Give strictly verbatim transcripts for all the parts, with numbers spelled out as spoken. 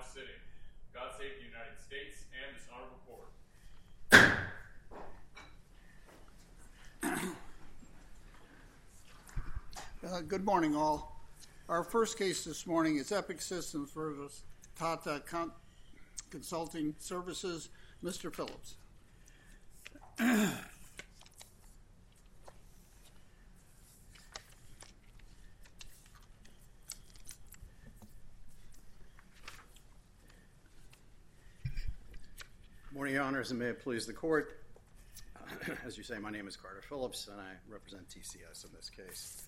sitting. God save the United States and this honorable court. Uh, good morning, all. Our first case this morning is Epic Systems versus Tata Con- Consulting Services. Mister Phillips. Morning, Your Honors, and may it please the Court. As you say, my name is Carter Phillips, and I represent T C S in this case.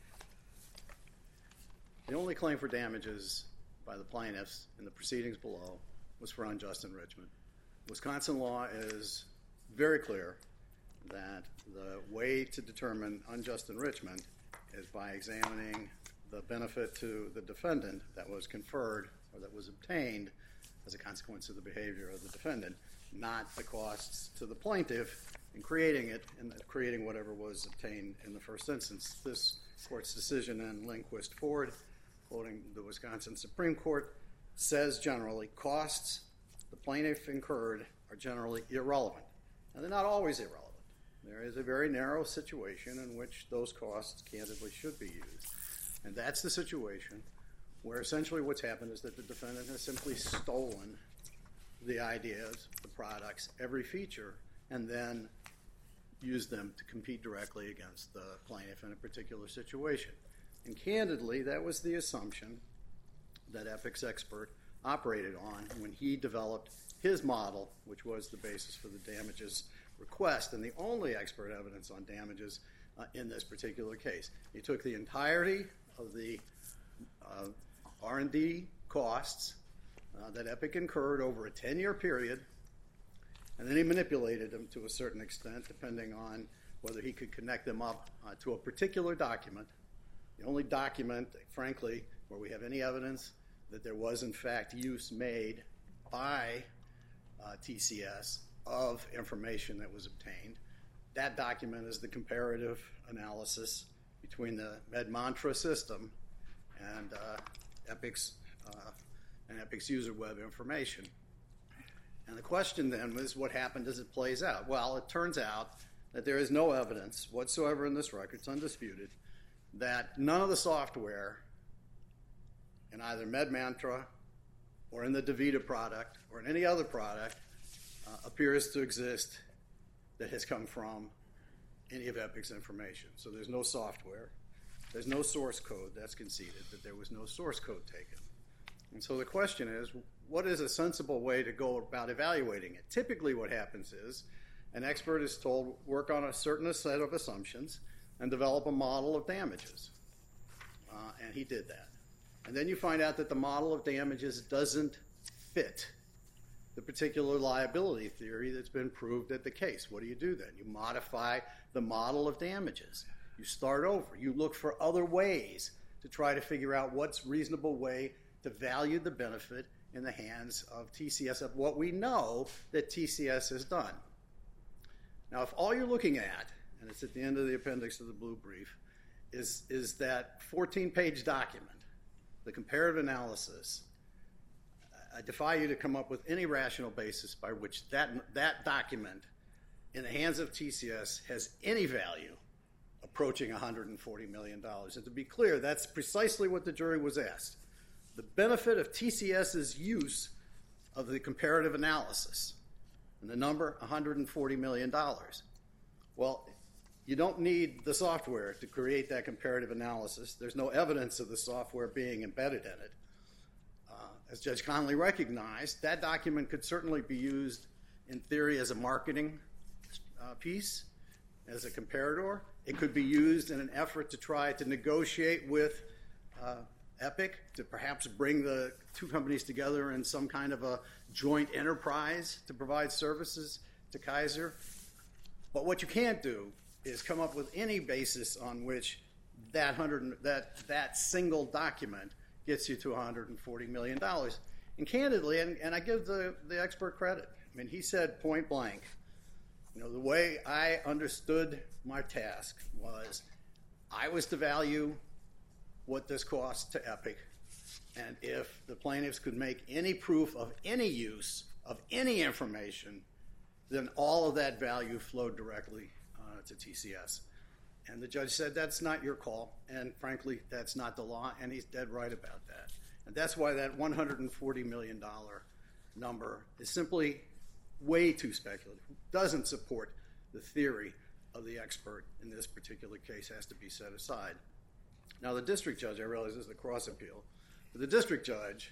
The only claim for damages by the plaintiffs in the proceedings below was for unjust enrichment. Wisconsin law is very clear that the way to determine unjust enrichment is by examining the benefit to the defendant that was conferred or that was obtained as a consequence of the behavior of the defendant, not the costs to the plaintiff in creating it and creating whatever was obtained in the first instance. This Court's decision in Lindquist Ford, quoting the Wisconsin Supreme Court, says generally costs the plaintiff incurred are generally irrelevant. And they're not always irrelevant. There is a very narrow situation in which those costs candidly should be used. And that's the situation where essentially what's happened is that the defendant has simply stolen the ideas, the products, every feature, and then used them to compete directly against the plaintiff in a particular situation. And candidly, that was the assumption that Epic's expert operated on when he developed his model, which was the basis for the damages request, and the only expert evidence on damages uh, in this particular case. He took the entirety of the uh, R and D costs uh, that Epic incurred over a ten-year period, and then he manipulated them to a certain extent, depending on whether he could connect them up uh, to a particular document. The only document, frankly, where we have any evidence that there was, in fact, use made by uh, T C S of information that was obtained. That document is the comparative analysis between the MedMantra system and uh, Epic's uh, and Epic's user web information. And the question then was, what happened as it plays out? Well, it turns out that there is no evidence whatsoever in this record, it's undisputed, that none of the software in either MedMantra or in the DaVita product or in any other product uh, appears to exist that has come from any of Epic's information. So there's no software. There's no source code. That's conceded, that there was no source code taken. And so the question is, what is a sensible way to go about evaluating it? Typically what happens is an expert is told, work on a certain set of assumptions and develop a model of damages. Uh, and he did that. And then you find out that the model of damages doesn't fit the particular liability theory that's been proved at the case. What do you do then? You modify the model of damages. You start over. You look for other ways to try to figure out what's a reasonable way to value the benefit in the hands of T C S, of what we know that T C S has done. Now, if all you're looking at, and it's at the end of the appendix of the blue brief, is, is that fourteen-page document, the comparative analysis, I defy you to come up with any rational basis by which that, that document in the hands of T C S has any value approaching one hundred forty million dollars. And to be clear, that's precisely what the jury was asked. The benefit of TCS's use of the comparative analysis, and the number, one hundred forty million dollars. Well, you don't need the software to create that comparative analysis. There's no evidence of the software being embedded in it. Uh, as Judge Connolly recognized, that document could certainly be used in theory as a marketing uh, piece, as a comparator. It could be used in an effort to try to negotiate with uh, Epic to perhaps bring the two companies together in some kind of a joint enterprise to provide services to Kaiser. But what you can't do is come up with any basis on which that hundred that that single document gets you to one hundred forty million dollars. And candidly, and, and I give the, the expert credit. I mean, he said point blank, you know, the way I understood my task was I was to value what this cost to Epic, And if the plaintiffs could make any proof of any use of any information, then all of that value flowed directly uh, to T C S. And the judge said, that's not your call, and frankly, that's not the law, and he's dead right about that. And that's why that one hundred forty million dollars number is simply way too speculative. Doesn't support the theory of the expert in this particular case, has to be set aside. Now, the district judge, I realize this is a cross appeal, but the district judge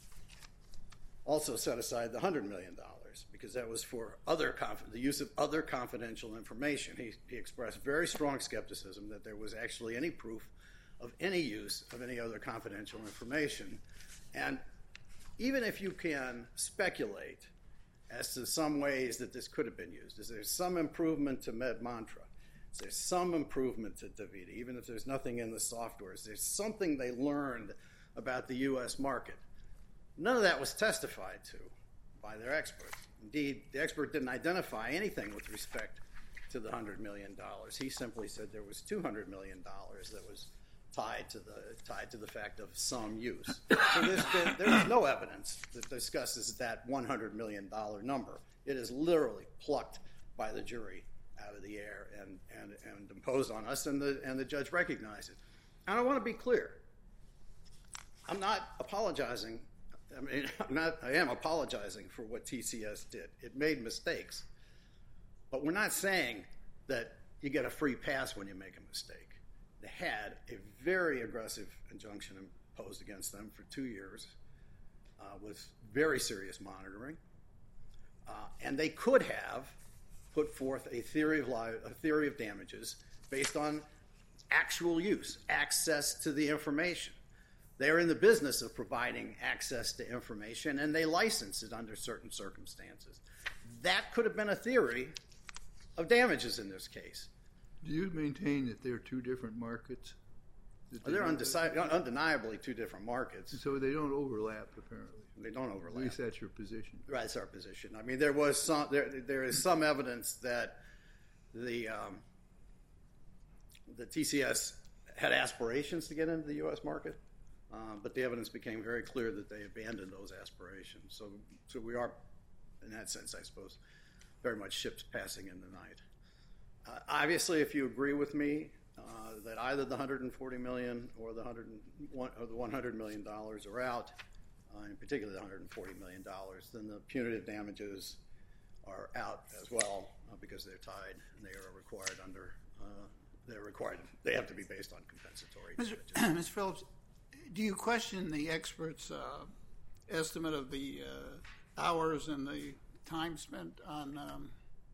also set aside the one hundred million dollars because that was for other conf- the use of other confidential information. He, he expressed very strong skepticism that there was actually any proof of any use of any other confidential information. And even if you can speculate as to some ways that this could have been used, is there some improvement to MedMantra? Is there some improvement to DaVita? Even if there's nothing in the software, is there something they learned about the U S market? None of that was testified to by their expert. Indeed, the expert didn't identify anything with respect to the one hundred million dollars. He simply said there was two hundred million dollars that was tied to the tied to the fact of some use. So there's been, there's no evidence that discusses that one hundred million dollars number. It is literally plucked by the jury out of the air and, and, and imposed on us, and the, and the judge recognized it. And I want to be clear. I'm not apologizing. I mean, I'm not, I am apologizing for what T C S did. It made mistakes. But we're not saying that you get a free pass when you make a mistake. They had a very aggressive injunction imposed against them for two years uh, with very serious monitoring. Uh, and they could have put forth a theory of li- a theory of damages based on actual use, access to the information. They're in the business of providing access to information, and they license it under certain circumstances. That could have been a theory of damages in this case. Do you maintain that they're two different markets? That They're don't- undeci- undeniably two different markets. So they don't overlap, apparently. They don't At overlap. least that's your position. Right, that's our position. I mean, there was some. There, there is some evidence that the um, the T C S had aspirations to get into the U S market, uh, but the evidence became very clear that they abandoned those aspirations. So, so we are, in that sense, I suppose, very much ships passing in the night. Uh, obviously, if you agree with me uh, that either the one hundred forty million dollars or the one hundred one or the one hundred million dollars are out, uh, in particular the one hundred forty million dollars, then the punitive damages are out as well uh, because they're tied and they are required under. Uh, they're required. They have to be based on compensatory Mister damages. Mister Phillips, do you question the expert's uh, estimate of the uh, hours and the time spent on um,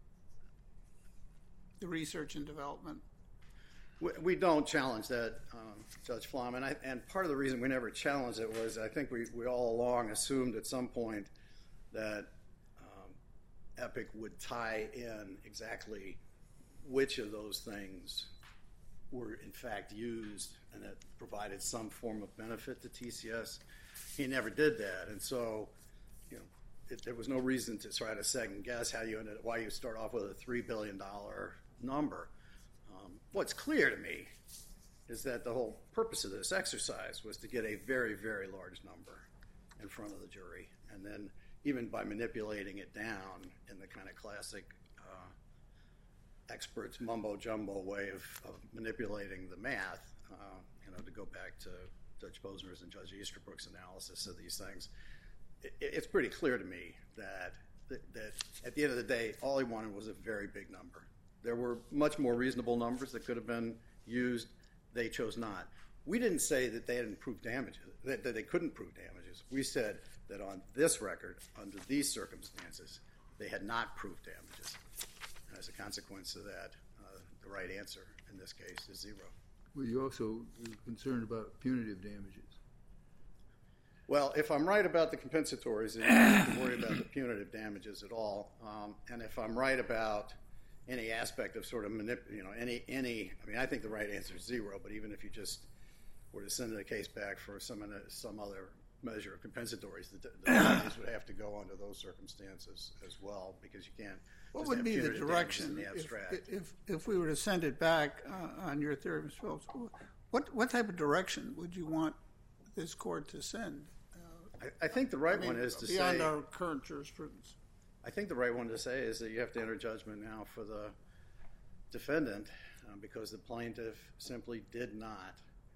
the research and development? We, we don't challenge that, um, Judge Flom, and, I, and part of the reason we never challenged it was I think we, we all along assumed at some point that um, Epic would tie in exactly which of those things were in fact used and that provided some form of benefit to T C S. He never did that, and so you know it, there was no reason to try to second guess how you ended, why you start off with a three billion dollars number. Um, what's clear to me is that the whole purpose of this exercise was to get a very, very large number in front of the jury, and then even by manipulating it down in the kind of classic uh, experts mumbo-jumbo way of, of manipulating the math, uh, you know, to go back to Judge Posner's and Judge Easterbrook's analysis of these things, it, it's pretty clear to me that, that that at the end of the day, all he wanted was a very big number. There were much more reasonable numbers that could have been used. They chose not. We didn't say that they hadn't proved damages, that, that they couldn't prove damages. We said that on this record, under these circumstances, they had not proved damages. And as a consequence of that, uh, the right answer in this case is zero. Well, you also are concerned about punitive damages. Well, if I'm right about the compensatories, then you don't have to worry about the punitive damages at all. Um, and if I'm right about any aspect of sort of manip, you know, any, any, I mean, I think the right answer is zero, but even if you just were to send the case back for some, some other measure of compensatories, the, the damages would have to go under those circumstances as well, because you can't What just would have be the punitive damages in direction the if, abstract. if, if we were to send it back uh, on your theory, Mister Phillips? What, what type of direction would you want this court to send? I, I think the right I mean, one is to beyond say. our current jurisprudence. I think the right one to say is that you have to enter judgment now for the defendant uh, because the plaintiff simply did not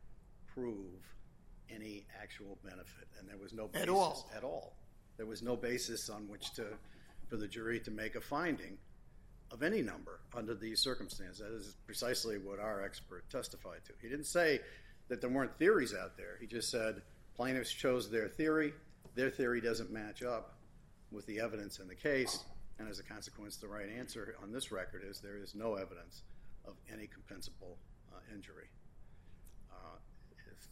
prove any actual benefit, and there was no basis At all. At all. There was no basis on which to, for the jury to make a finding of any number under these circumstances. That is precisely what our expert testified to. He didn't say that there weren't theories out there. He just said plaintiffs chose their theory. Their theory doesn't match up with the evidence in the case, and as a consequence, the right answer on this record is there is no evidence of any compensable uh, injury. Uh, if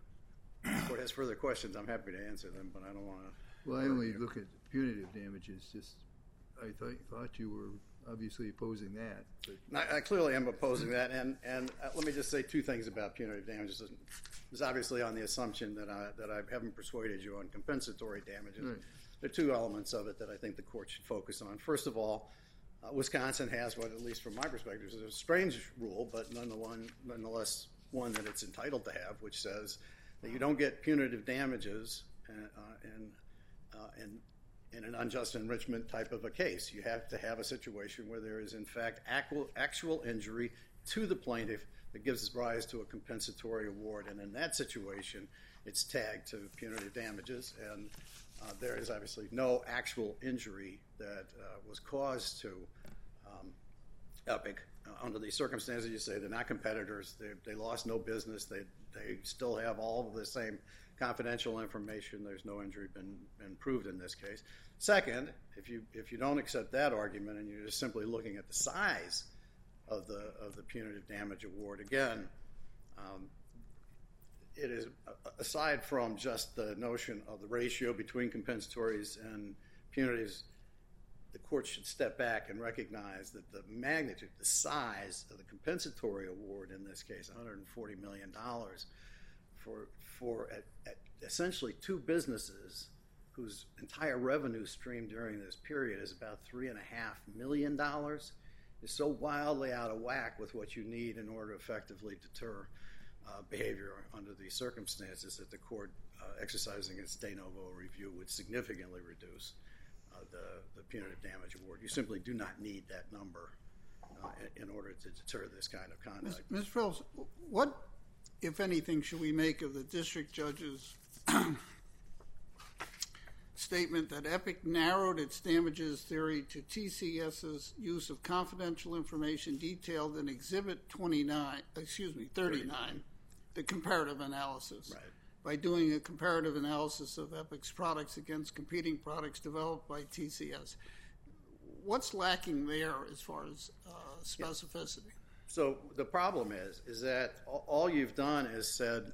the court has further questions, I'm happy to answer them, but I don't want to. Well, I only look at punitive damages. Just I th- thought you were obviously opposing that. But. I, I clearly am opposing that, and and uh, let me just say two things about punitive damages. It's obviously on the assumption that I that I haven't persuaded you on compensatory damages. Right. There are two elements of it that I think the court should focus on. First of all, uh, Wisconsin has what, at least from my perspective, is a strange rule, but nonetheless one that it's entitled to have, which says that you don't get punitive damages in, uh, in, uh, in, in an unjust enrichment type of a case. You have to have a situation where there is, in fact, actual, actual injury to the plaintiff that gives rise to a compensatory award, and in that situation, it's tagged to punitive damages, and Uh, there is obviously no actual injury that uh, was caused to um, Epic uh, under these circumstances. You say they're not competitors. They, they lost no business. They they still have all of the same confidential information. There's no injury been, been proved in this case. Second, if you if you don't accept that argument and you're just simply looking at the size of the of the punitive damage award, again, um, it is, aside from just the notion of the ratio between compensatories and punitives, the court should step back and recognize that the magnitude, the size of the compensatory award in this case, one hundred forty million dollars, for, for at, at essentially two businesses whose entire revenue stream during this period is about three and a half million dollars, is so wildly out of whack with what you need in order to effectively deter Uh, behavior under these circumstances that the court uh, exercising its de novo review would significantly reduce uh, the, the punitive damage award. You simply do not need that number uh, in, in order to deter this kind of conduct. Miz Phelps, what, if anything, should we make of the district judge's statement that Epic narrowed its damages theory to T C S's use of confidential information detailed in Exhibit twenty-nine, excuse me, thirty-nine, the comparative analysis, Right. by doing a comparative analysis of Epic's products against competing products developed by T C S. What's lacking there as far as uh, specificity? Yeah. So the problem is, is that all you've done is said,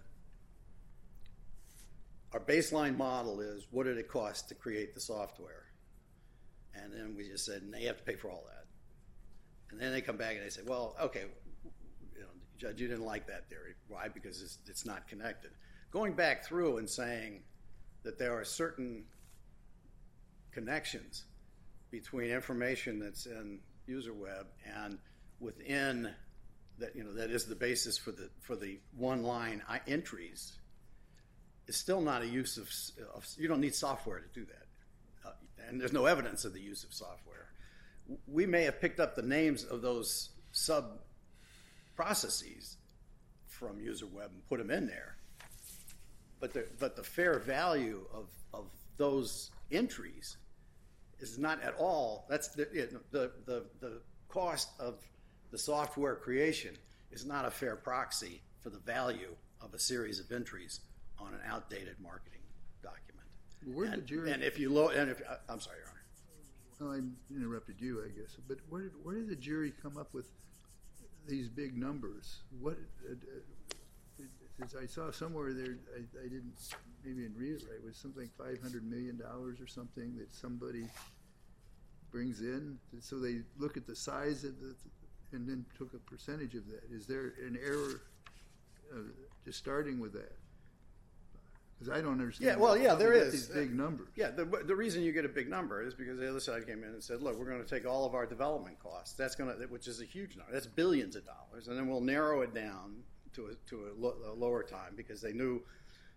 our baseline model is what did it cost to create the software? And then we just said, and they have to pay for all that. And then they come back and they say, well, okay, you know, Judge, you didn't like that theory. Why? Because it's, it's not connected. Going back through and saying that there are certain connections between information that's in UserWeb and within that, you know, that is the basis for the for the one-line entries. It's still not a use of, of you don't need software to do that. Uh, and there's no evidence of the use of software. We may have picked up the names of those sub-processes from UserWeb and put them in there. But the, but the fair value of, of those entries is not at all, that's the, the, the, the cost of the software creation is not a fair proxy for the value of a series of entries on an outdated marketing document. Well, where and, did the jury? And if you look, and if I'm sorry, Your Honor. Well, I interrupted you, I guess. But where did where did the jury come up with these big numbers? What? Uh, uh, as I saw somewhere there, I, I didn't maybe didn't read it right. It was something five hundred million dollars or something that somebody brings in. So they look at the size of the, and then took a percentage of that. Is there an error uh, just starting with that? Because I don't understand. Yeah, well, yeah, there is these big numbers. Yeah, the the reason you get a big number is because the other side came in and said, "Look, we're going to take all of our development costs. That's going to, which is a huge number. That's billions of dollars, and then we'll narrow it down to a to a, lo, a lower time because they knew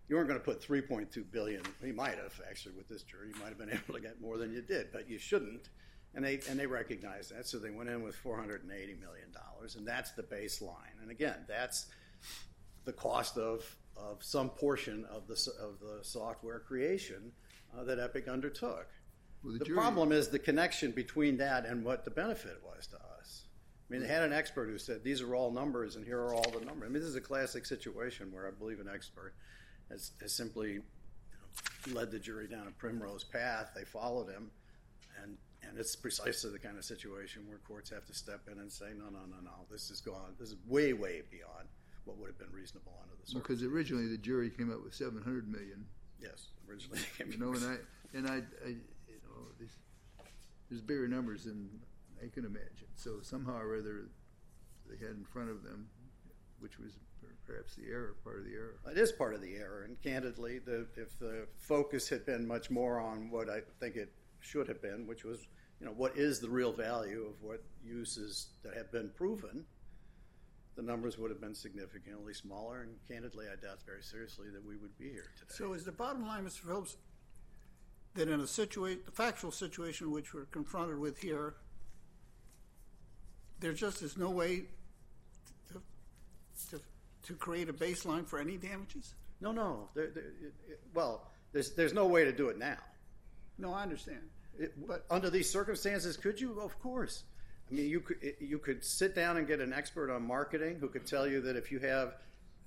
you weren't going to put three point two billion dollars. You might have, actually, with this jury. You might have been able to get more than you did, but you shouldn't. And they and they recognized that, so they went in with four hundred eighty million dollars, and that's the baseline. And again, that's the cost of of some portion of the of the software creation uh, that Epic undertook. Well, the the jury, problem is the connection between that and what the benefit was to us. I mean, they had an expert who said, these are all numbers, and here are all the numbers. I mean, this is a classic situation where I believe an expert has, has simply you know, led the jury down a primrose path. They followed him, and and it's precisely the kind of situation where courts have to step in and say, no, no, no, no, this is gone. This is way, way beyond what would have been reasonable under the circumstances. because originally the jury came up with seven hundred million. Yes, originally they came You know, and I and I, I you know, there's, there's bigger numbers than I can imagine. So somehow or other, they had in front of them, which was perhaps the error, part of the error. It is part of the error, and candidly, the, if the focus had been much more on what I think it should have been, which was, you know, what is the real value of what uses that have been proven, the numbers would have been significantly smaller, and candidly, I doubt very seriously that we would be here today. So is the bottom line, Mister Phillips, that in a situation, the factual situation which we're confronted with here, there just is no way to, to, to create a baseline for any damages? No, no. There, there, it, it, well, there's there's no way to do it now. No, I understand. It, But- under these circumstances, could you? Of course. I mean, you could you could sit down and get an expert on marketing who could tell you that if you have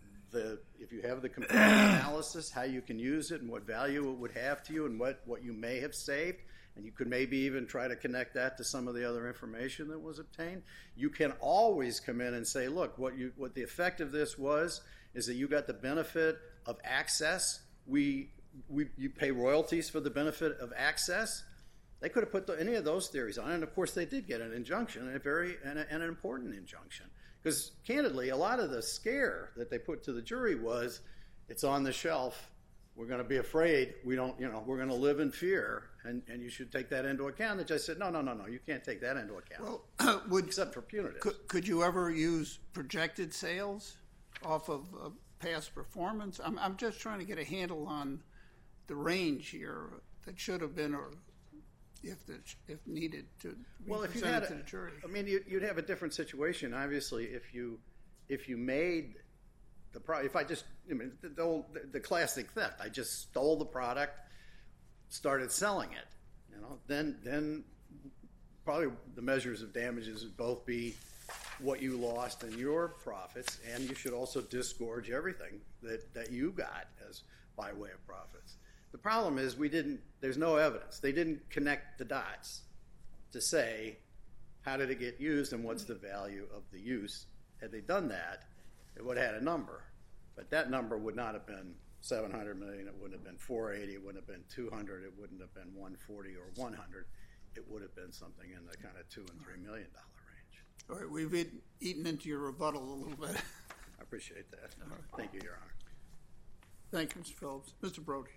the if you have the comparative analysis, how you can use it and what value it would have to you and what, what you may have saved, and you could maybe even try to connect that to some of the other information that was obtained. You can always come in and say, look, what you what the effect of this was is that you got the benefit of access. We we you pay royalties for the benefit of access. They could have put the, any of those theories on, and of course they did get an injunction, and a very and, a, and an important injunction. Because candidly, a lot of the scare that they put to the jury was, it's on the shelf. We're going to be afraid. We don't, you know, we're going to live in fear, and, and you should take that into account. The judge said, no, no, no, no, you can't take that into account. Well, would except for punitive. Could, could you ever use projected sales off of uh, past performance? I'm I'm just trying to get a handle on the range here that should have been, or if the, if needed, to be well, if you presented had, a, to the jury. I mean, you, you'd have a different situation. Obviously, if you if you made the product, if I just, I mean, the, the, old, the, the classic theft, I just stole the product, started selling it, you know, then then probably the measures of damages would both be what you lost in your profits, and you should also disgorge everything that, that you got as by way of profits. The problem is we didn't, there's no evidence. They didn't connect the dots to say, how did it get used and what's the value of the use? Had they done that, it would have had a number. But that number would not have been seven hundred million, it wouldn't have been four eighty, it wouldn't have been two hundred, it wouldn't have been one forty or one hundred. It would have been something in the kind of two and three million dollar range. All right, we've eat- eaten into your rebuttal a little bit. I appreciate that. Thank you, Your Honor. Thank you, Mister Phillips. Mister Brody.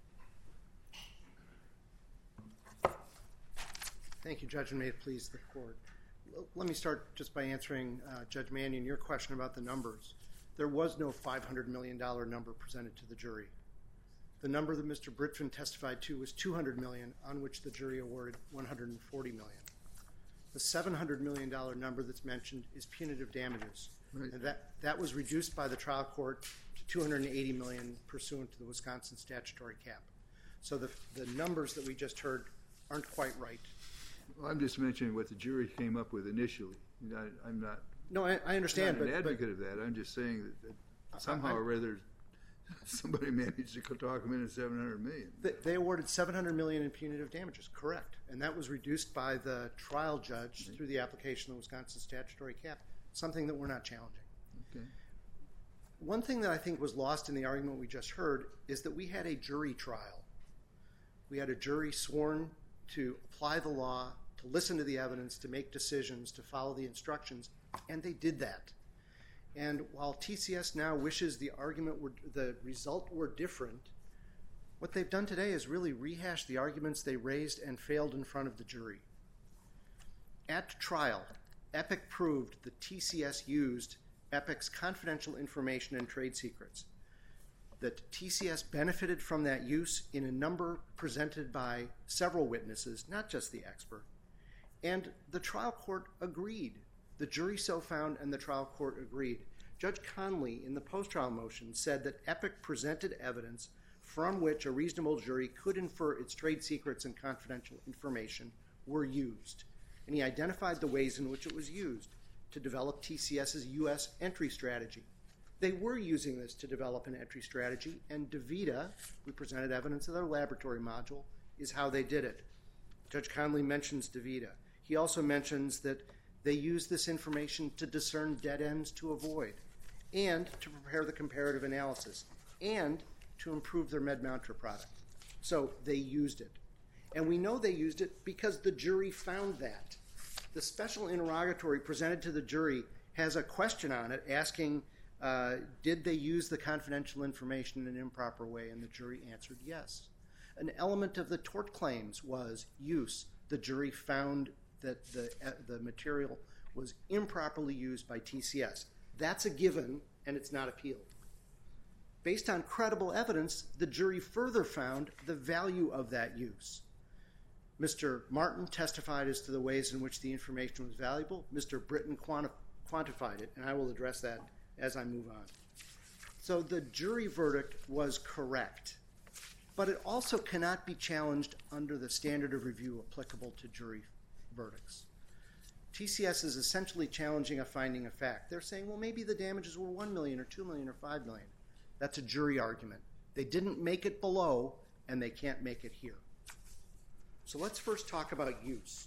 Thank you, Judge, and may it please the court. L- Let me start just by answering uh, Judge Mannion, your question about the numbers. There was no five hundred million dollars number presented to the jury. The number that Mister Britfin testified to was two hundred million dollars, on which the jury awarded one hundred forty million dollars. The seven hundred million dollars number that's mentioned is punitive damages. Right. And that, that was reduced by the trial court to two hundred eighty million dollars pursuant to the Wisconsin statutory cap. So the, the numbers that we just heard aren't quite right. Well, I'm just mentioning what the jury came up with initially. I, I'm not, No, I, I understand, not an but, but advocate of that. I'm just saying that, that somehow I- or other somebody managed to talk them into seven hundred million. They, they awarded seven hundred million dollars in punitive damages, correct. And that was reduced by the trial judge through the application of the Wisconsin statutory cap, something that we're not challenging. Okay. One thing that I think was lost in the argument we just heard is that we had a jury trial. We had a jury sworn to apply the law, to listen to the evidence, to make decisions, to follow the instructions, and they did that. And while T C S now wishes the argument were, the result were different, what they've done today is really rehash the arguments they raised and failed in front of the jury. At trial, Epic proved that T C S used Epic's confidential information and trade secrets. that T C S benefited from that use in a number presented by several witnesses, not just the expert. And the trial court agreed. The jury so found and the trial court agreed. Judge Conley, in the post-trial motion, said that Epic presented evidence from which a reasonable jury could infer its trade secrets and confidential information were used. And he identified the ways in which it was used to develop TCS's U S entry strategy. They were using this to develop an entry strategy, and DaVita, we presented evidence of their laboratory module, is how they did it. Judge Conley mentions DaVita. He also mentions that they used this information to discern dead ends to avoid, and to prepare the comparative analysis, and to improve their MedMantra product. So they used it. And we know they used it because the jury found that. The special interrogatory presented to the jury has a question on it asking, uh, did they use the confidential information in an improper way? And the jury answered yes. An element of the tort claims was use. The jury found that the, uh, the material was improperly used by T C S. That's a given, and it's not appealed. Based on credible evidence, the jury further found the value of that use. Mister Martin testified as to the ways in which the information was valuable. Mister Britton quanti- quantified it, and I will address that as I move on. So the jury verdict was correct, but it also cannot be challenged under the standard of review applicable to jury verdicts. T C S is essentially challenging a finding of fact. They're saying, well, maybe the damages were one million dollars or two million dollars or five million dollars. That's a jury argument. They didn't make it below, and they can't make it here. So let's first talk about use.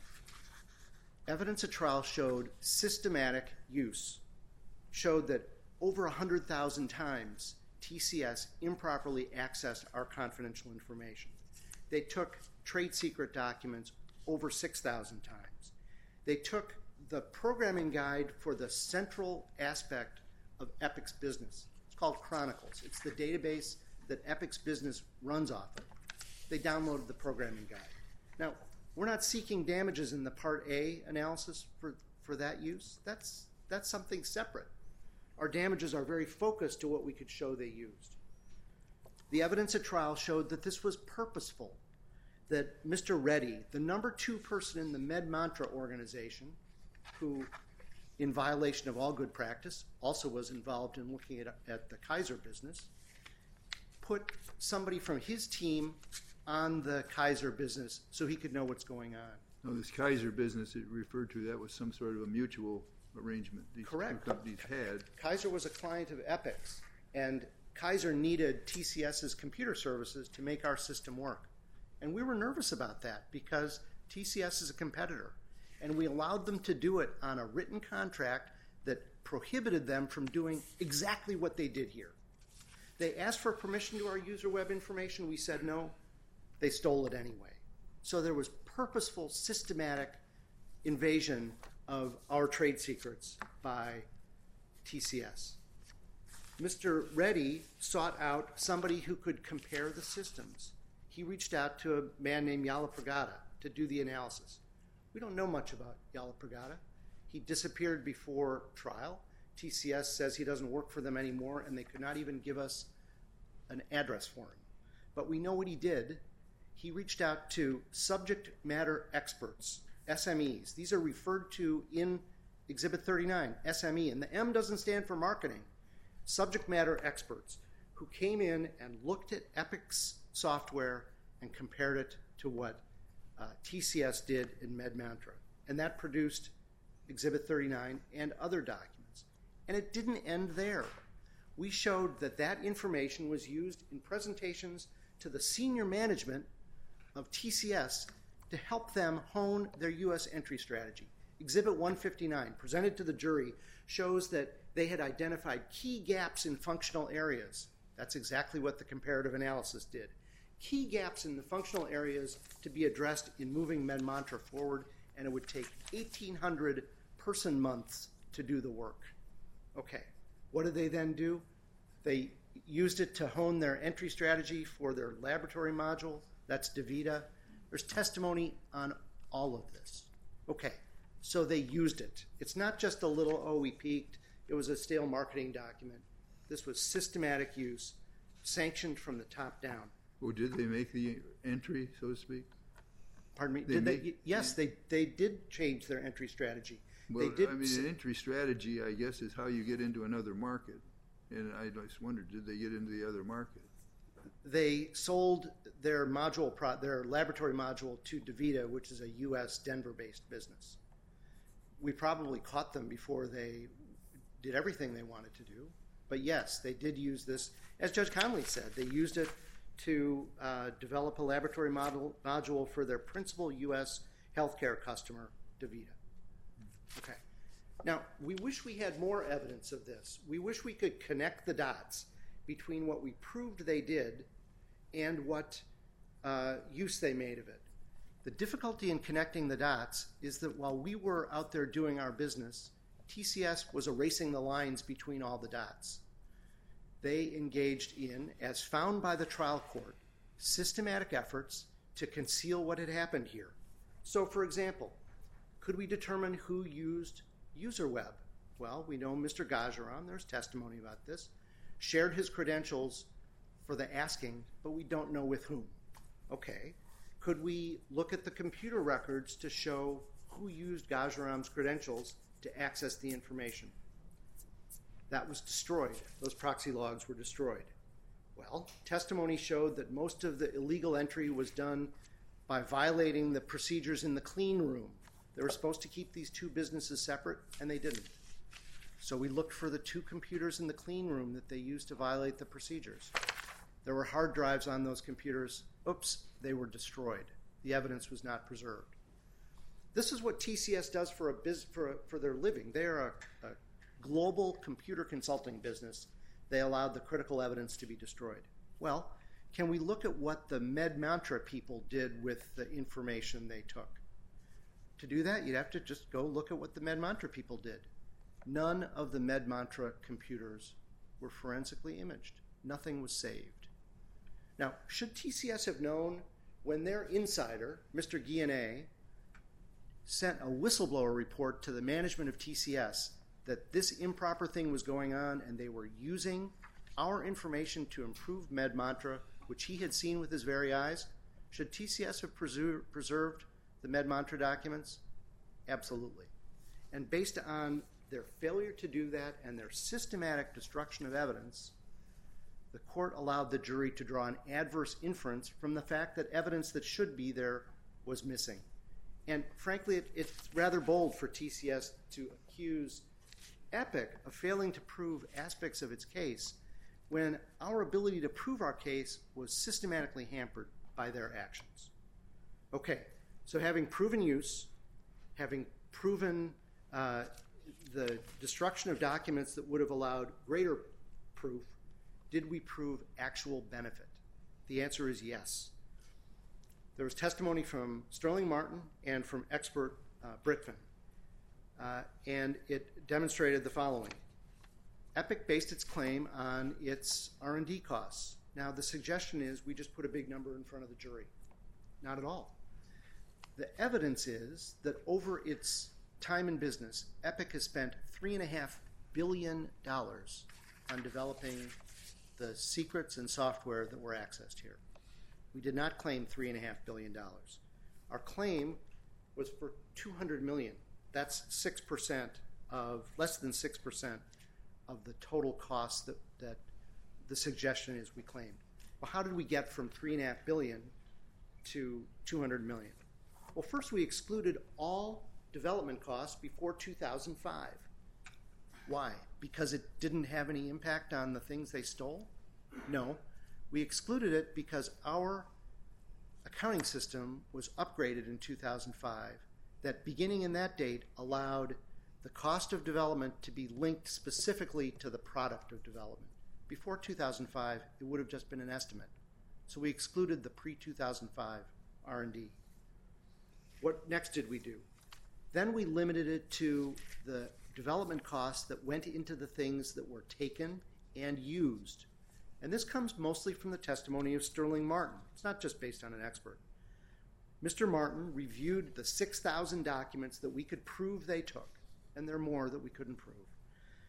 Evidence at trial showed systematic use, showed that over one hundred thousand times T C S improperly accessed our confidential information. They took trade secret documents over six thousand times. They took the programming guide for the central aspect of Epic's business. It's called Chronicles. It's the database that Epic's business runs off of. They downloaded the programming guide. Now, we're not seeking damages in the Part A analysis for, for that use. That's, that's something separate. Our damages are very focused to what we could show they used. The evidence at trial showed that this was purposeful, that Mister Reddy, the number two person in the MedMantra organization, who, in violation of all good practice, also was involved in looking at, at the Kaiser business, put somebody from his team on the Kaiser business so he could know what's going on. No, this Kaiser business it referred to, that was some sort of a mutual arrangement these Correct. two companies had. Kaiser was a client of Epic's, and Kaiser needed T C S's computer services to make our system work. And we were nervous about that because T C S is a competitor, and we allowed them to do it on a written contract that prohibited them from doing exactly what they did here. They asked for permission to our user web information. We said no. They stole it anyway. So there was purposeful, systematic invasion of our trade secrets by T C S. Mister Reddy sought out somebody who could compare the systems. He reached out to a man named Yala Pragada to do the analysis. We don't know much about Yala Pragada. He disappeared before trial. T C S says he doesn't work for them anymore, and they could not even give us an address for him. But we know what he did. He reached out to subject matter experts, S M Es. These are referred to in Exhibit thirty-nine, S M E, and the M doesn't stand for marketing. Subject matter experts who came in and looked at Epic's software and compared it to what uh, T C S did in MedMantra. And that produced Exhibit thirty-nine and other documents. And it didn't end there. We showed that that information was used in presentations to the senior management of T C S to help them hone their U S entry strategy. Exhibit one fifty-nine, presented to the jury, shows that they had identified key gaps in functional areas. That's exactly what the comparative analysis did. Key gaps in the functional areas to be addressed in moving MedMantra forward, and it would take eighteen hundred person months to do the work. Okay, what did they then do? They used it to hone their entry strategy for their laboratory module. That's DaVita. There's testimony on all of this. Okay, so they used it. It's not just a little, oh, we peaked. It was a stale marketing document. This was systematic use sanctioned from the top down. Or did they make the entry, so to speak? Pardon me? They Did make- they? Yes, they, they did change their entry strategy. Well, they did I mean, an entry strategy, I guess, is how you get into another market. And I just wondered, did they get into the other market? They sold their module, pro, their laboratory module to DaVita, which is a U S Denver-based business. We probably caught them before they did everything they wanted to do. But yes, they did use this. As Judge Conley said, they used it to uh, develop a laboratory model, module for their principal U S healthcare customer, DaVita. Okay. Now, we wish we had more evidence of this. We wish we could connect the dots between what we proved they did and what uh, use they made of it. The difficulty in connecting the dots is that while we were out there doing our business, T C S was erasing the lines between all the dots. They engaged in, as found by the trial court, systematic efforts to conceal what had happened here. So, for example, could we determine who used UserWeb? Well, we know Mister Gajaram, there's testimony about this, shared his credentials for the asking, but we don't know with whom. Okay. Could we look at the computer records to show who used Gajaram's credentials to access the information? That was destroyed. Those proxy logs were destroyed. Well, testimony showed that most of the illegal entry was done by violating the procedures in the clean room. They were supposed to keep these two businesses separate, and they didn't. So we looked for the two computers in the clean room that they used to violate the procedures. There were hard drives on those computers. Oops, they were destroyed. The evidence was not preserved. This is what T C S does for a biz, for, a, for their living. They are a, a global computer consulting business. They allowed the critical evidence to be destroyed. Well, can we look at what the MedMantra people did with the information they took? To do that, you'd have to just go look at what the MedMantra people did. None of the MedMantra computers were forensically imaged. Nothing was saved. Now, should T C S have known when their insider, Mister Guillenet, sent a whistleblower report to the management of T C S that this improper thing was going on and they were using our information to improve MedMantra, which he had seen with his very eyes? Should T C S have preser- preserved the MedMantra documents? Absolutely. And based on their failure to do that and their systematic destruction of evidence, the court allowed the jury to draw an adverse inference from the fact that evidence that should be there was missing. And frankly, it, it's rather bold for T C S to accuse Epic of failing to prove aspects of its case when our ability to prove our case was systematically hampered by their actions. Okay, so having proven use, having proven uh, the destruction of documents that would have allowed greater proof, did we prove actual benefit? The answer is yes. There was testimony from Sterling Martin and from expert uh, Britvin, uh, and it demonstrated the following. Epic based its claim on its R and D costs. Now, the suggestion is we just put a big number in front of the jury. Not at all. The evidence is that over its time in business, Epic has spent three point five billion dollars on developing the secrets and software that were accessed here. We did not claim three point five billion dollars. Our claim was for two hundred million dollars. That's six percent of, less than six percent of the total cost that, that the suggestion is we claimed. Well, how did we get from three point five billion dollars to two hundred million dollars? Well, first we excluded all development costs before two thousand five. Why? Because it didn't have any impact on the things they stole? No. We excluded it because our accounting system was upgraded in two thousand five that beginning in that date allowed the cost of development to be linked specifically to the product of development. Before two thousand five, it would have just been an estimate. So we excluded the pre two thousand five R and D. What next did we do? Then we limited it to the development costs that went into the things that were taken and used. And this comes mostly from the testimony of Sterling Martin. It's not just based on an expert. Mister Martin reviewed the six thousand documents that we could prove they took, and there are more that we couldn't prove.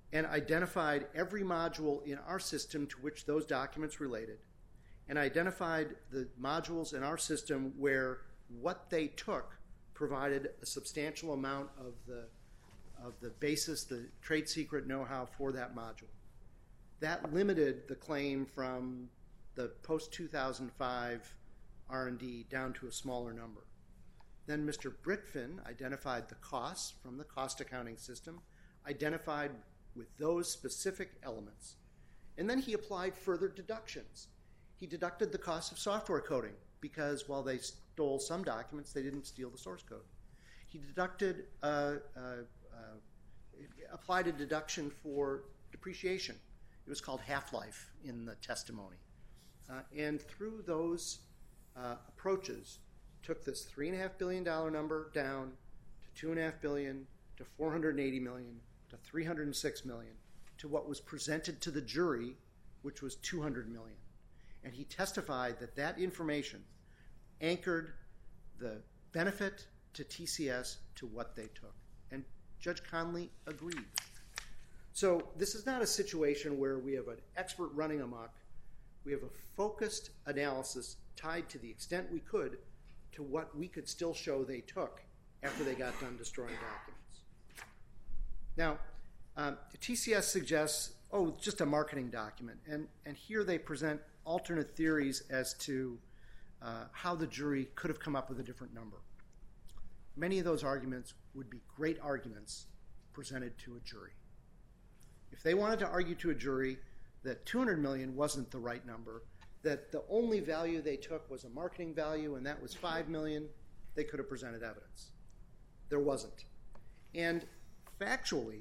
and identified every module in our system to which those documents related, and identified the modules in our system where what they took provided a substantial amount of the of the basis, the trade secret know-how for that module. That limited the claim from the post two thousand five R and D down to a smaller number. Then Mister Britfin identified the costs from the cost accounting system, identified with those specific elements, and then he applied further deductions. He deducted the cost of software coding because while they stole some documents, they didn't steal the source code. He deducted, uh, uh, uh, applied a deduction for depreciation. It was called half-life in the testimony. Uh, and through those uh, approaches, took this three point five billion dollars number down to two point five billion dollars, to four hundred eighty million dollars, to three hundred six million dollars, to what was presented to the jury, which was two hundred million dollars. And he testified that that information anchored the benefit to T C S to what they took. And Judge Conley agreed. So this is not a situation where we have an expert running amok. We have a focused analysis tied to the extent we could to what we could still show they took after they got done destroying documents. Now, um, T C S suggests, oh, it's just a marketing document. And, and here they present alternate theories as to uh, how the jury could have come up with a different number. Many of those arguments would be great arguments presented to a jury. If they wanted to argue to a jury that two hundred million dollars wasn't the right number, that the only value they took was a marketing value and that was five million dollars, they could have presented evidence. There wasn't. And factually,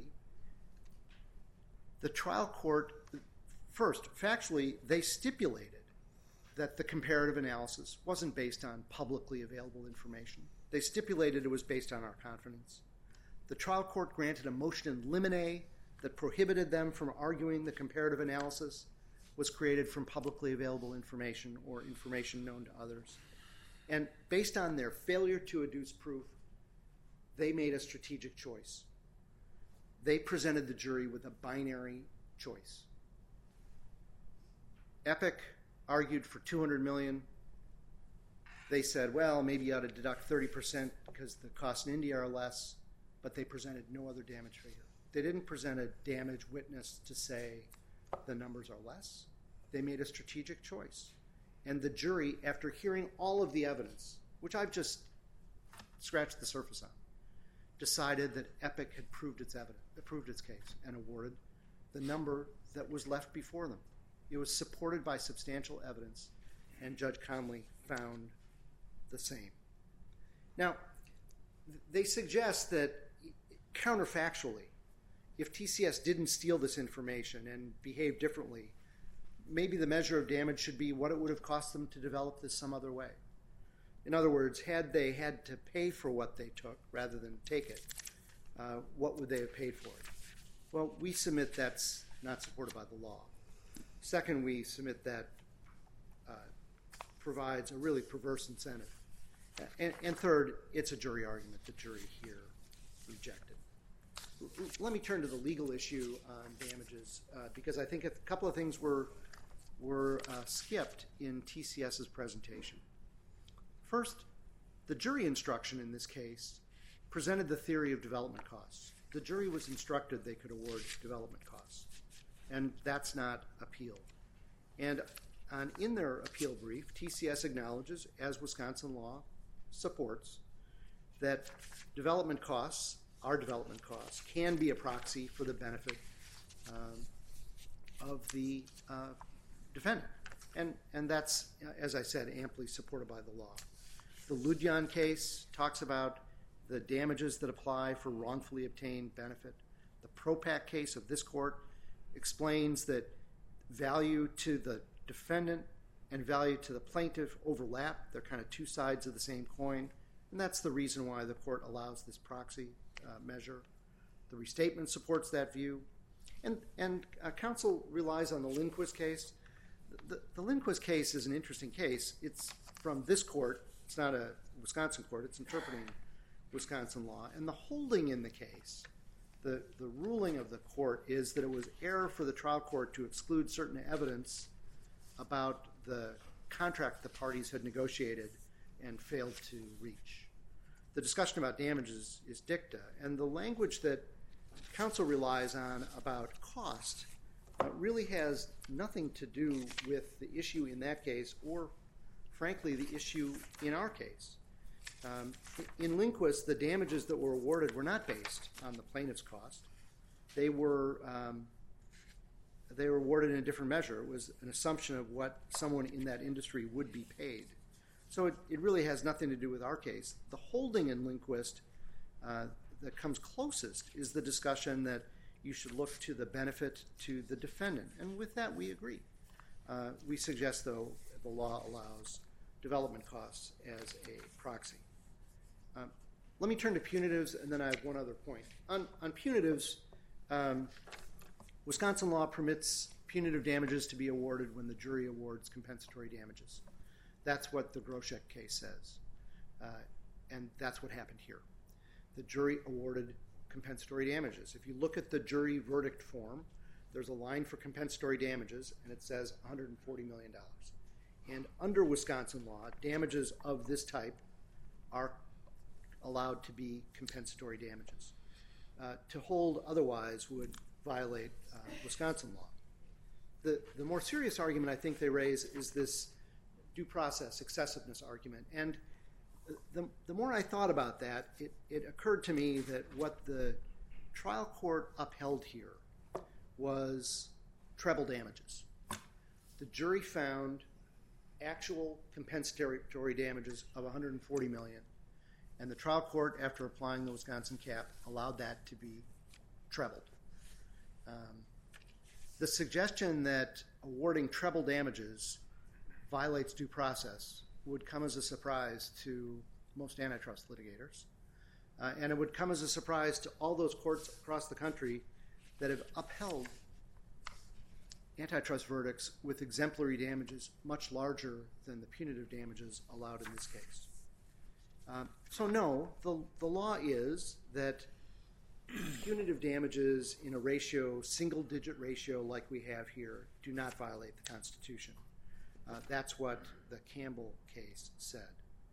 the trial court, first, factually, they stipulated that the comparative analysis wasn't based on publicly available information. They stipulated it was based on our confidence. The trial court granted a motion in limine that prohibited them from arguing the comparative analysis was created from publicly available information or information known to others. And based on their failure to adduce proof, they made a strategic choice. They presented the jury with a binary choice. Epic argued for two hundred million dollars. They said, well, maybe you ought to deduct thirty percent because the costs in India are less, but they presented no other damage figure. They didn't present a damage witness to say the numbers are less. They made a strategic choice. And the jury, after hearing all of the evidence, which I've just scratched the surface on, decided that Epic had proved its evidence, proved its case, and awarded the number that was left before them. It was supported by substantial evidence, and Judge Conley found the same. Now, they suggest that counterfactually, if T C S didn't steal this information and behave differently, maybe the measure of damage should be what it would have cost them to develop this some other way. In other words, had they had to pay for what they took rather than take it, uh, what would they have paid for it? Well, we submit that's not supported by the law. Second, we submit that uh, provides a really perverse incentive. And, and third, it's a jury argument the jury here rejected. Let me turn to the legal issue on damages uh, because I think a couple of things were, were uh, skipped in TCS's presentation. First, the jury instruction in this case presented the theory of development costs. The jury was instructed they could award development costs, and that's not appealed. And on, in their appeal brief, T C S acknowledges, as Wisconsin law supports, that development costs, our development costs, can be a proxy for the benefit um, of the uh, defendant. And, and that's, as I said, amply supported by the law. The Ludyan case talks about the damages that apply for wrongfully obtained benefit. The Propac case of this court explains that value to the defendant and value to the plaintiff overlap. They're kind of two sides of the same coin. And that's the reason why the court allows this proxy uh, measure. The restatement supports that view. And, and uh, counsel relies on the Lindquist case. The, the Lindquist case is an interesting case. It's from this court. It's not a Wisconsin court. It's interpreting Wisconsin law. And the holding in the case, the, the ruling of the court is that it was error for the trial court to exclude certain evidence about the contract the parties had negotiated and failed to reach. The discussion about damages is dicta, and the language that counsel relies on about cost uh, really has nothing to do with the issue in that case or, frankly, the issue in our case. Um, in Lindquist, the damages that were awarded were not based on the plaintiff's cost. They were um, they were awarded in a different measure. It was an assumption of what someone in that industry would be paid. So it, it really has nothing to do with our case. The holding in Lindquist uh, that comes closest is the discussion that you should look to the benefit to the defendant. And with that, we agree. Uh, we suggest, though, the law allows development costs as a proxy. Um, let me turn to punitives, and then I have one other point. On, on punitives, um, Wisconsin law permits punitive damages to be awarded when the jury awards compensatory damages. That's what the Groshek case says, uh, and that's what happened here. The jury awarded compensatory damages. If you look at the jury verdict form, there's a line for compensatory damages, and it says one hundred forty million dollars. And under Wisconsin law, damages of this type are allowed to be compensatory damages. Uh, to hold otherwise would violate uh, Wisconsin law. The, the more serious argument I think they raise is this due process excessiveness argument. And the, the more I thought about that, it, it occurred to me that what the trial court upheld here was treble damages. The jury found actual compensatory damages of one hundred forty million dollars, and the trial court, after applying the Wisconsin cap, allowed that to be trebled. Um, the suggestion that awarding treble damages violates due process would come as a surprise to most antitrust litigators, uh, and it would come as a surprise to all those courts across the country that have upheld antitrust verdicts with exemplary damages much larger than the punitive damages allowed in this case. Um, so no, the, the law is that punitive damages in a ratio, single-digit ratio like we have here, do not violate the Constitution. Uh, that's what the Campbell case said.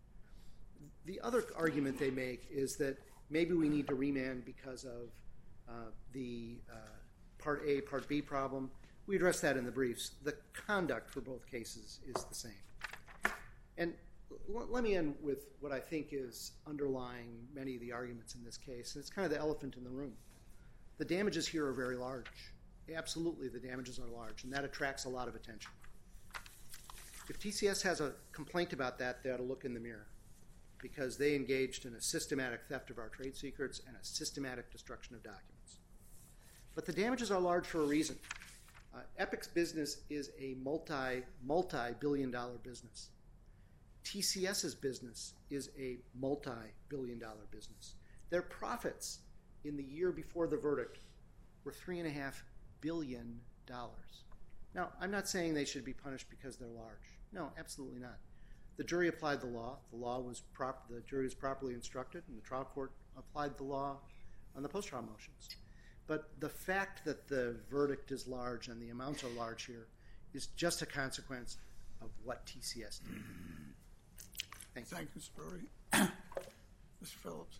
The other argument they make is that maybe we need to remand because of uh, the uh, Part A, Part B problem. We addressed that in the briefs. The conduct for both cases is the same. And l- let me end with what I think is underlying many of the arguments in this case, and it's kind of the elephant in the room. The damages here are very large. Absolutely, the damages are large, and that attracts a lot of attention. If T C S has a complaint about that, they ought to look in the mirror, because they engaged in a systematic theft of our trade secrets and a systematic destruction of documents. But the damages are large for a reason. Uh, Epic's business is a multi, multi-billion dollar business. TCS's business is a multi-billion dollar business. Their profits in the year before the verdict were three and a half billion dollars. Now, I'm not saying they should be punished because they're large. No, absolutely not. The jury applied the law. The law was prop. The jury was properly instructed, and the trial court applied the law on the post-trial motions. But the fact that the verdict is large and the amounts are large here is just a consequence of what T C S did. Thank you. Thank you, Mister Brody. Mister Phillips.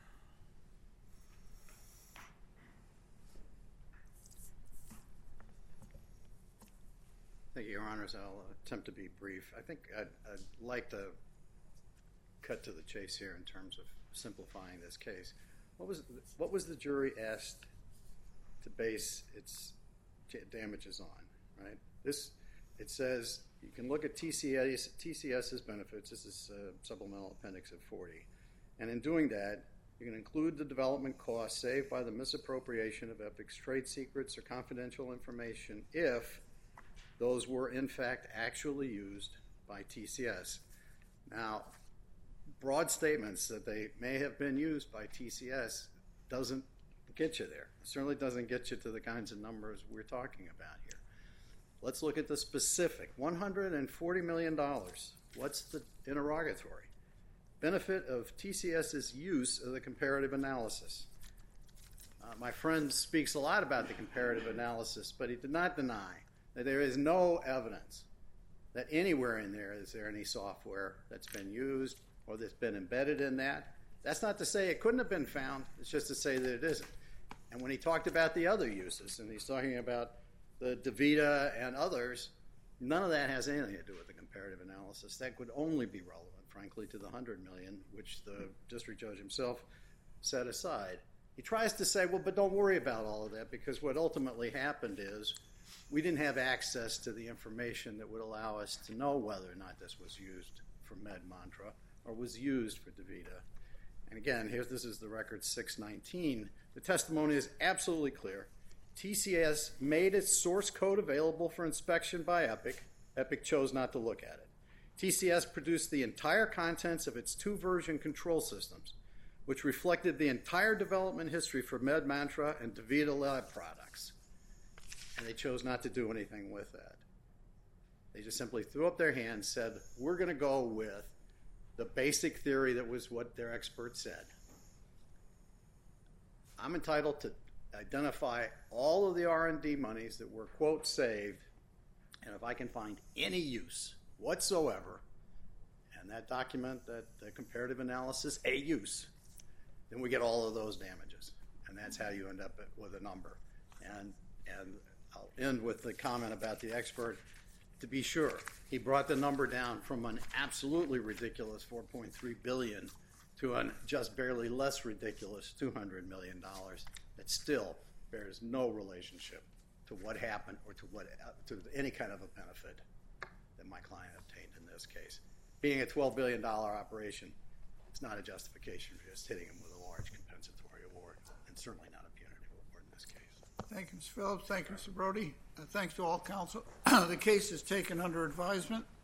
Thank you, Your Honors. I'll attempt to be brief. I think I'd, I'd like to cut to the chase here in terms of simplifying this case. What was what was the jury asked to base its damages on? Right. This it says you can look at T C S TCS's benefits. This is uh, supplemental appendix of forty, and in doing that, you can include the development costs saved by the misappropriation of Epic's trade secrets or confidential information if those were in fact actually used by T C S. Now, broad statements that they may have been used by T C S doesn't get you there. It certainly doesn't get you to the kinds of numbers we're talking about here. Let's look at the specific. one hundred forty million dollars. What's the interrogatory? Benefit of TCS's use of the comparative analysis. Uh, Uh, my friend speaks a lot about the comparative analysis, but he did not deny that there is no evidence that anywhere in there is there any software that's been used or that's been embedded in that. That's not to say it couldn't have been found. It's just to say that it isn't. And when he talked about the other uses, and he's talking about the DaVita and others, none of that has anything to do with the comparative analysis. That could only be relevant, frankly, to the one hundred million dollars, which the district judge himself set aside. He tries to say, well, but don't worry about all of that, because what ultimately happened is we didn't have access to the information that would allow us to know whether or not this was used for MedMantra or was used for DaVita. And again, here's this is the record six nineteen. The testimony is absolutely clear. T C S made its source code available for inspection by Epic. Epic chose not to look at it. T C S produced the entire contents of its two-version control systems, which reflected the entire development history for MedMantra and DaVita Lab products. And they chose not to do anything with that. They just simply threw up their hands, said, we're going to go with the basic theory that was what their experts said. I'm entitled to identify all of the R and D monies that were, quote, saved, and if I can find any use whatsoever, and that document, that the comparative analysis, a use, then we get all of those damages. And that's how you end up with a number. And, and I'll end with the comment about the expert. To be sure, he brought the number down from an absolutely ridiculous four point three billion dollars to a just barely less ridiculous two hundred million dollars that still bears no relationship to what happened or to what to any kind of a benefit that my client obtained in this case. Being a twelve billion dollars operation, it's not a justification for just hitting him with a large compensatory award, and certainly not a punitive award in this case. Thank you, Mister Phillips. Thank you, Mister Brody. Uh, thanks to all counsel. The case is taken under advisement.